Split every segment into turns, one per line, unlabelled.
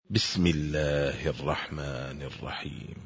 بسم الله الرحمن الرحيم.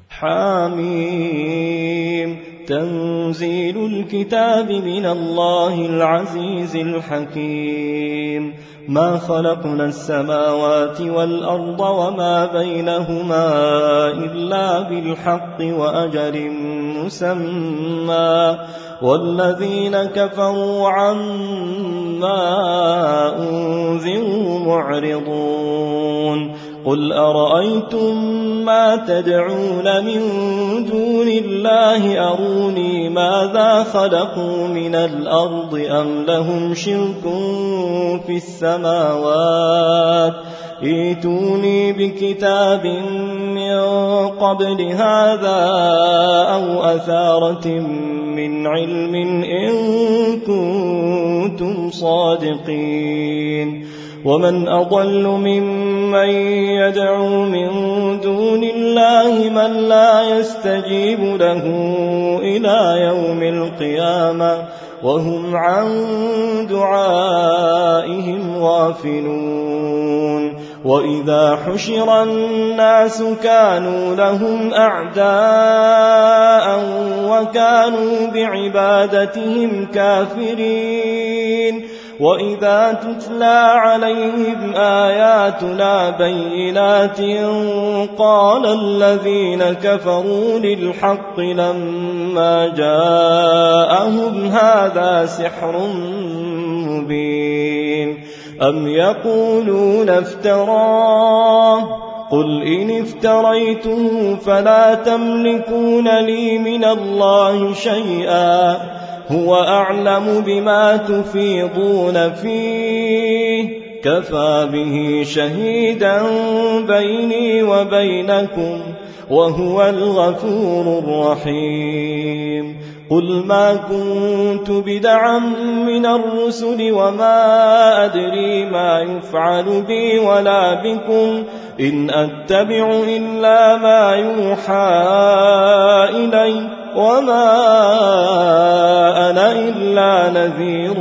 حميم. تنزيل الكتاب من الله العزيز الحكيم. ما خلقنا السماوات والأرض وما بينهما إلا بالحق وأجل مسمى، والذين كفروا عما أنذروا معرضون. قل أرأيتم ما تدعون من دون الله أروني ماذا خلقوا من الأرض أم لهم شرك في السماوات، ائتوني بكتاب من قبل هذا أو أثارة من علم إن كنتم صادقين. ومن أضل ممن يدعو من دون الله من لا يستجيب له إلى يوم القيامة وهم عن دعائهم غافلون. وإذا حشر الناس كانوا لهم أعداء وكانوا بعبادتهم كافرين. وإذا تتلى عليهم آياتنا بينات قال الذين كفروا للحق لما جاءهم هذا سحر مبين. أم يقولون افتراه، قل إن افتريته فلا تملكون لي من الله شيئا، هو أعلم بما تفيضون فيه، كفى به شهيدا بيني وبينكم وهو الغفور الرحيم. قل ما كنت بدعا من الرسل وما أدري ما يفعل بي ولا بكم، إن أتبع إلا ما يوحى إلي وما أنا إلا نذير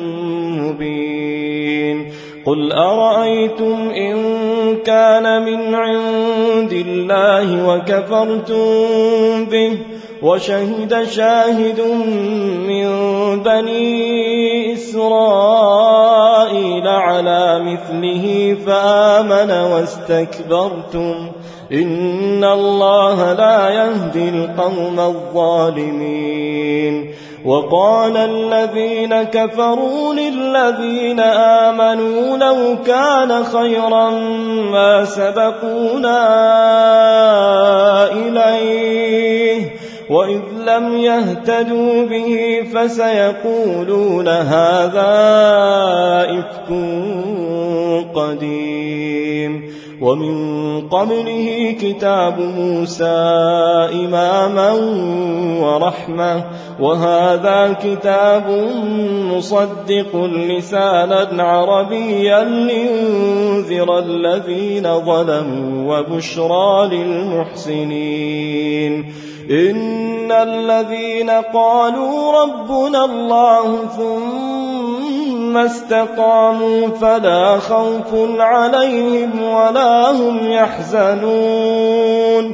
مبين. قل أرأيتم إن كان من عند الله وكفرتم به وشهد شاهد من بني إسرائيل على مثله فآمن واستكبرتم، إن الله لا يهدي القوم الظالمين. وقال الذين كفروا للذين آمنوا لو كان خيرا ما سبقونا إليه، وإذ لم يهتدوا به فسيقولون هذا إفك قديم. ومن قبله كتاب موسى إماما ورحمة، وهذا كتاب مصدق لسانا عربيا لينذر الذين ظلموا وبشرى للمحسنين. إن الذين قالوا ربنا الله ثم استقاموا فلا خوف عليهم ولا هم يحزنون،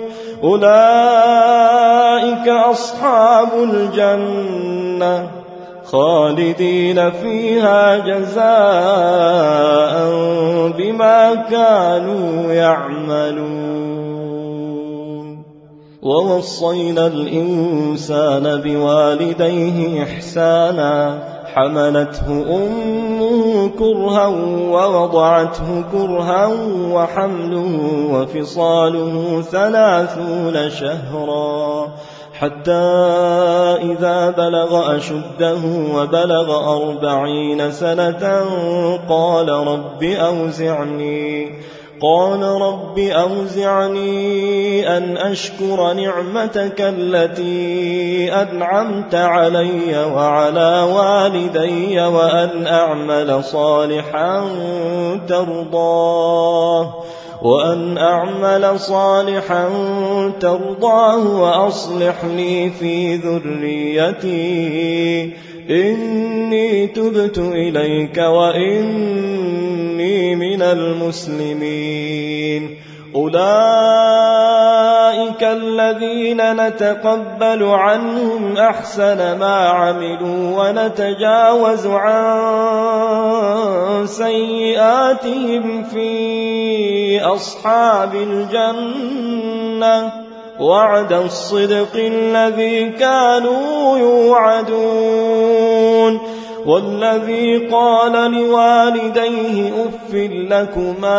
أولئك أصحاب الجنة خالدين فيها جزاء بما كانوا يعملون. ووصينا الإنسان بوالديه إحسانا، حملته أمه كرها ووضعته كرها وحمله وفصاله 30 شهرا، حتى إذا بلغ أشده وبلغ 40 سنة قال رب أوزعني أن أشكر نعمتك التي أنعمت علي وعلى والدي وأن أعمل صالحا ترضاه وأصلح لي في ذريتي إني تبت إليك وإني من المسلمين. أولئك الذين نتقبل عنهم أحسن ما عملوا ونتجاوز عن سيئاتهم في أصحاب الجنة وعد الصدق الذي كانوا يوعدون والذي قال لوالديه أف لكما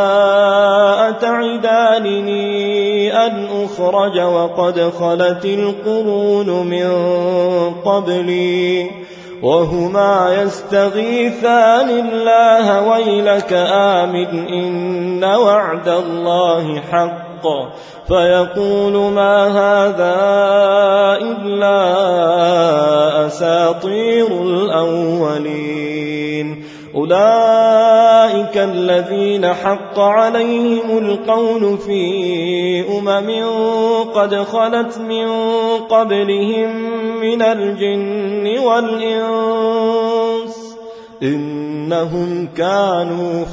أتعدانني أن أخرج وقد خلت القرون من قبلي وهما يستغيثان الله ويلك آمن إن وعد الله حق فيقول ما هذا إلا أساطير الأولين أولئك الذين حق عليهم القول في قد خلت من قبلهم من الجن والإنس إنهم كانوا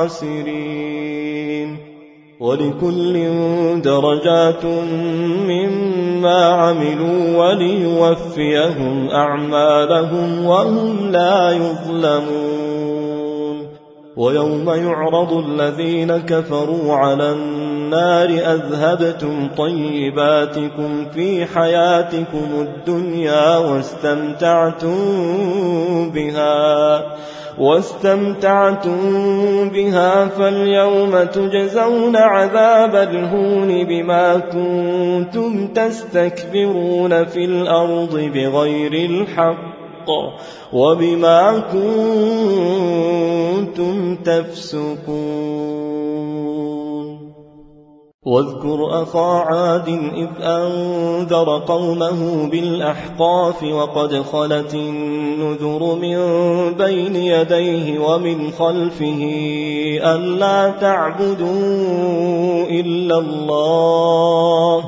خاسرين ولكل درجات مما عملوا وليوفيهم أعمالهم وهم لا يظلمون ويوم يعرض الذين كفروا على النار أذهبتم طيباتكم في حياتكم الدنيا واستمتعتم بها فاليوم تجزون عذاب الهون بما كنتم تستكبرون في الأرض بغير الحق وبما كنتم تفسقون واذكر أخا عاد إذ أنذر قومه بالأحقاف وقد خلت النذر من بين يديه ومن خلفه ألا تعبدوا إلا الله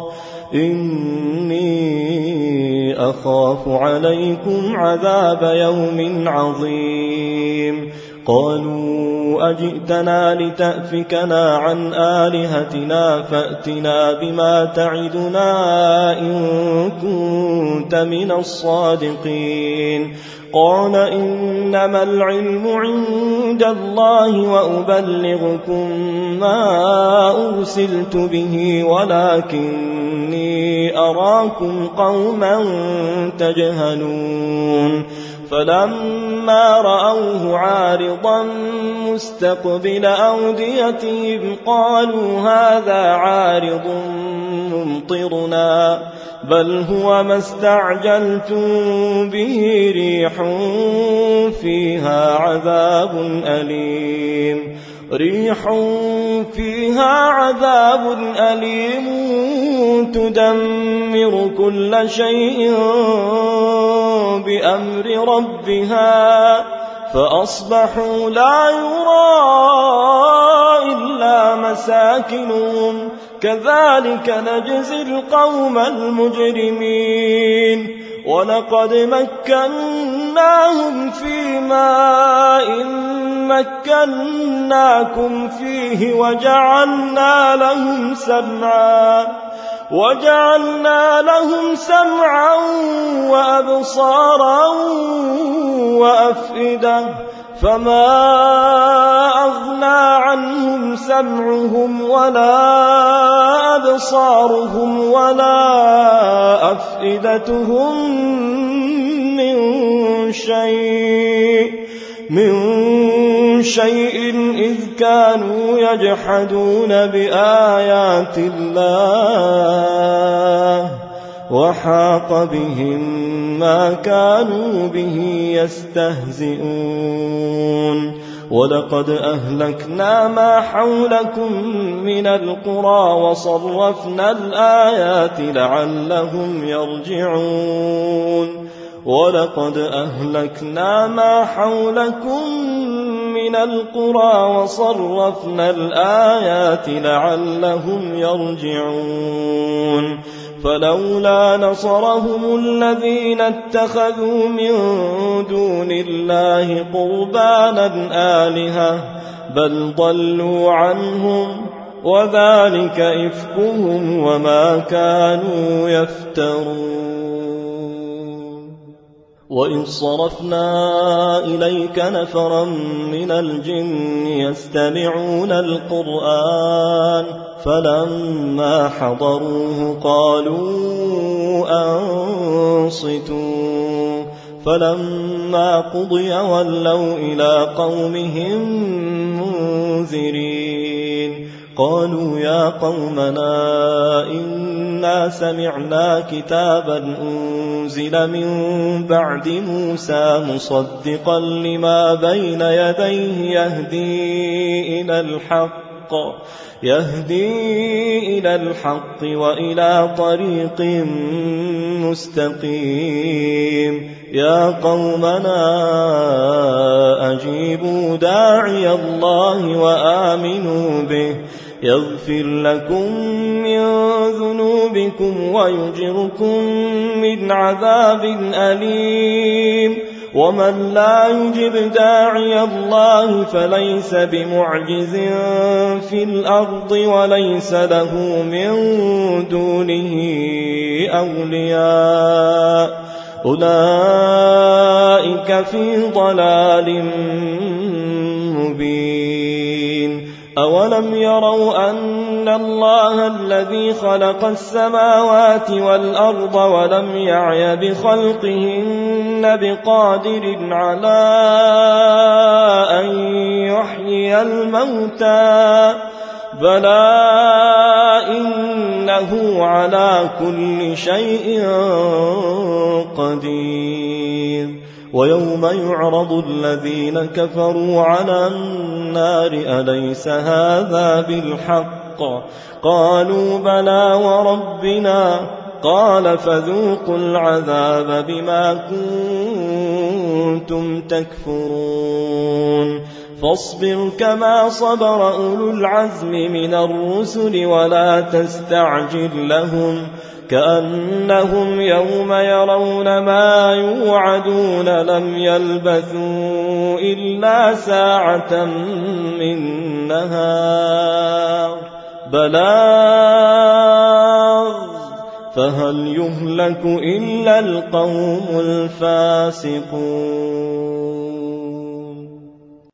إني أخاف عليكم عذاب يوم عظيم قالوا أجئتنا لتأفكنا عن آلهتنا فأتنا بما تعدنا إن كنت من الصادقين قال إنما العلم عند الله وأبلغكم ما أرسلت به ولكني أراكم قوما تجهلون فلما رأوه عارضا مستقبل أوديتهم قالوا هذا عارض ممطرنا بل هو ما استعجلتم به ريح فيها عذاب أليم تدمر كل شيء بأمر ربها فأصبحوا لا يرى إلا مساكنهم كذلك نجزي القوم المجرمين ولقد مكناهم في ماء مكناكم فيه وجعلنا لهم سمعا وأبصارا وأفئدة فما أغنى عنهم سمعهم ولا أبصارهم ولا أفئدتهم من شيء إذ كانوا يجحدون بآيات الله وحاق بهم ما كانوا به يستهزئون ولقد أهلكنا ما حولكم من القرى وصرفنا الآيات لعلهم يرجعون ولقد أهلكنا ما حولكم من القرى وصرفنا الآيات لعلهم يرجعون فلولا نصرهم الذين اتخذوا من دون الله قربانا آلهة بل ضلوا عنهم وذلك إفكهم وما كانوا يفترون. وإذ صرفنا إليك نفرا من الجن يستمعون القرآن فلما حضروه قالوا أنصتوا فلما قضي ولوا إلى قومهم منذرين قالوا يا قومنا إنا سمعنا كتابا أنزل من بعد موسى مصدقا لما بين يديه يهدي إلى الحق وإلى طريق مستقيم يا قومنا أجيبوا داعي الله وآمنوا به يغفر لكم من ذنوبكم ويجركم من عذاب أليم ومن لا يجب داعي الله فليس بمعجز في الأرض وليس له من دونه أولياء أولئك في ضلال مبين. أولم يروا أن الله الذي خلق السماوات والأرض ولم يعي بخلقهن بقادر على أن يحيي الموتى بلى إنه على كل شيء قدير. ويوم يعرض الذين كفروا على النار أليس هذا بالحق قالوا بلى وربنا قال فذوقوا العذاب بما كنتم تكفرون. فاصبر كما صبر أولو العزم من الرسل ولا تستعجل لهم كأنهم يوم يرون ما يوعدون لم يلبثوا إلا ساعة من نهار بلاغ فهل يهلك إلا القوم الفاسقون.